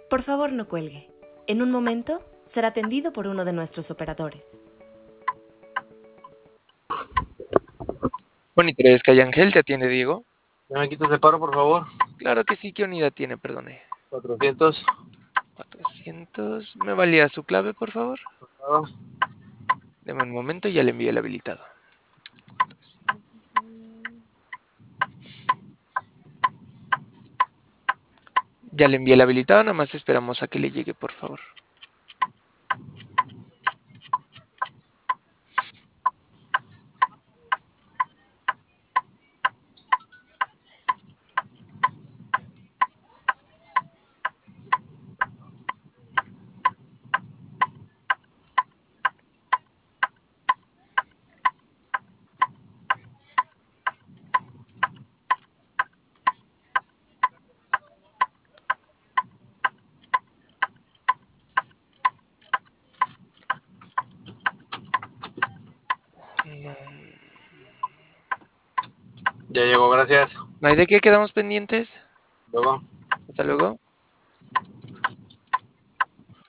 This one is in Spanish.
Por favor, no cuelgue. En un momento será atendido por uno de nuestros operadores. Monitor Sky Ángel, ¿te atiende Diego? ¿Ya me quitas de paro, por favor? Claro que sí, ¿qué unidad tiene? Perdone. 400. 400. ¿Me valía su clave, por favor? Ah, Deme un momento y ya le envié el habilitado. Ya le envié el habilitado, nada más esperamos a que le llegue, por favor. No, ya llegó, gracias. ¿no hay de qué quedamos pendientes? Luego. Hasta luego.